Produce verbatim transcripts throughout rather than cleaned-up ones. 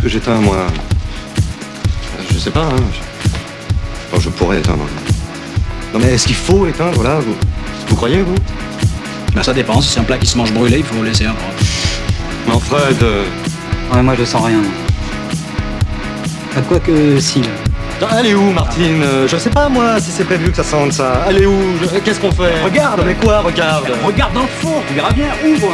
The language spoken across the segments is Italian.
que j'éteins, moi? Je sais pas, hein. Bon, je pourrais éteindre. Non mais est-ce qu'il faut éteindre, là? Vous, vous croyez, vous? Ben ça dépend, si c'est un plat qui se mange brûlé, il faut laisser un bras. Non, Fred... Euh... Ouais, moi je sens rien. Ah, quoi que si, là. Allez où, Martine? Je sais pas, moi, si c'est prévu que ça sente ça. Allez où? Je... Qu'est-ce qu'on fait? Regarde! Mais quoi, regarde? Regarde dans le four, tu verras bien, ouvre!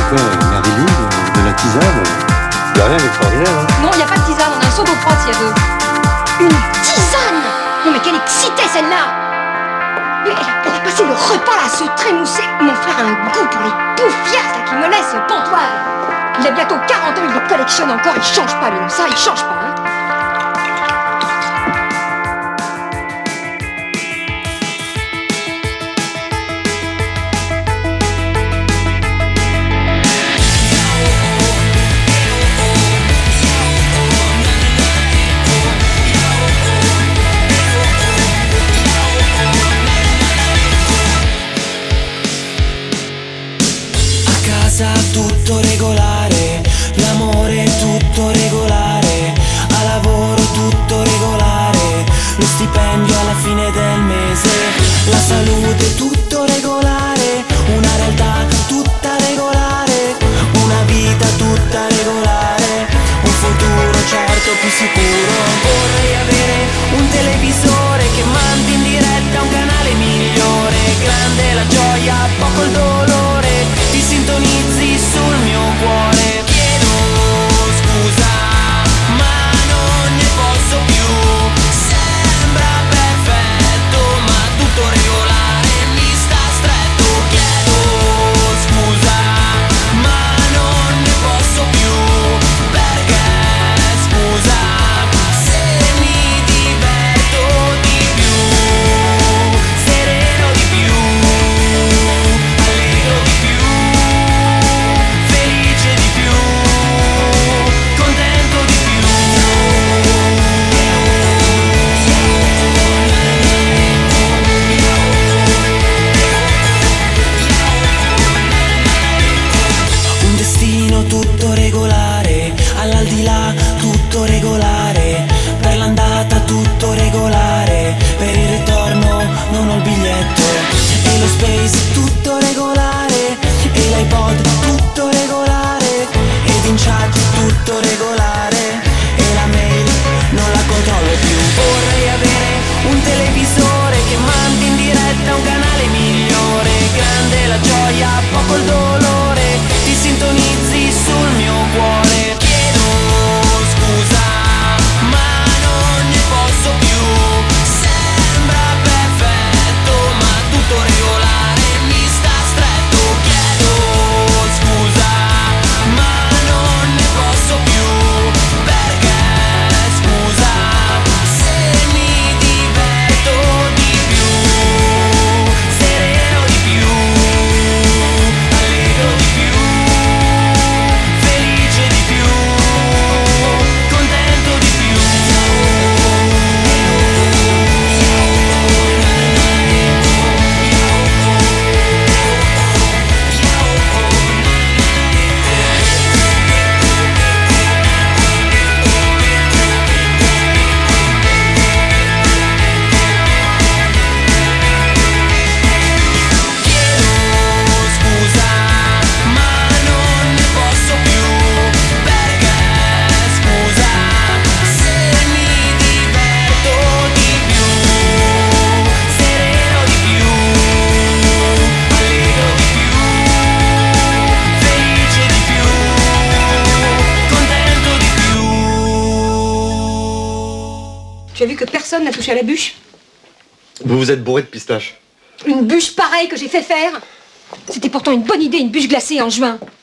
quoi, Marilyn, de la tisane? Y'a rien d'extraordinaire, hein? Non, il n'y a pas de tisane, on a un seau d'eau froide s'il y a deux. Une tisane? Non mais quelle excitée celle-là! Mais elle a, elle a passé le repas à se trémousser. Mon frère a un goût pour les bouffiasses là, qui me laisse pantoise. Il a bientôt quarante ans, il les collectionne encore, il change pas lui, non ça il change pas, hein. Tutto regolare, l'amore tutto regolare, a lavoro tutto regolare, lo stipendio alla fine del mese, la salute tutto regolare, una realtà tutta regolare, una vita tutta regolare, un futuro certo più sicuro. Vorrei avere un televisore che mandi in diretta un canale migliore, grande la gioia, poco il dolore, ti sintonizzi sul mio cuore. Chiedo scusa, ma non ne posso più. Sembra perfetto, ma tutto regolare mi sta stretto. Chiedo scusa, ma non ne posso più. Perché scusa, se mi diverto di più, sereno di più, allegro di più, felice di più, contento di più. Un destino tutto regolare, all'aldilà tutto regolare, per l'andata tutto regolare, per il ritorno non ho il biglietto, e lo space tutto regolare, e l'iPod tutto regolare, ed in chat tutto regolare, e la mail non la controllo più. Vorrei avere un televisore che mandi in diretta un canale migliore, grande la gioia, poco il dolore, ti sintonizzi sul mio cuore. Chiedo scusa, ma non ne posso più. Sembra perfetto, ma tutto regolare mi sta stretto. Chiedo scusa, ma non ne posso più. Perché scusa, se mi diverto di più, sereno di più, allegro di più, felice di più, contento di più. Chiedo scusa, ma non ne posso più. Perché scusa, se mi diverto di più, sereno di più, allegro di più, felice di più, contento di più. Tu as vu que personne n'a touché à la bûche? Vous vous êtes bourré de pistaches. Une bûche pareille que j'ai fait faire? C'était pourtant une bonne idée, une bûche glacée en juin.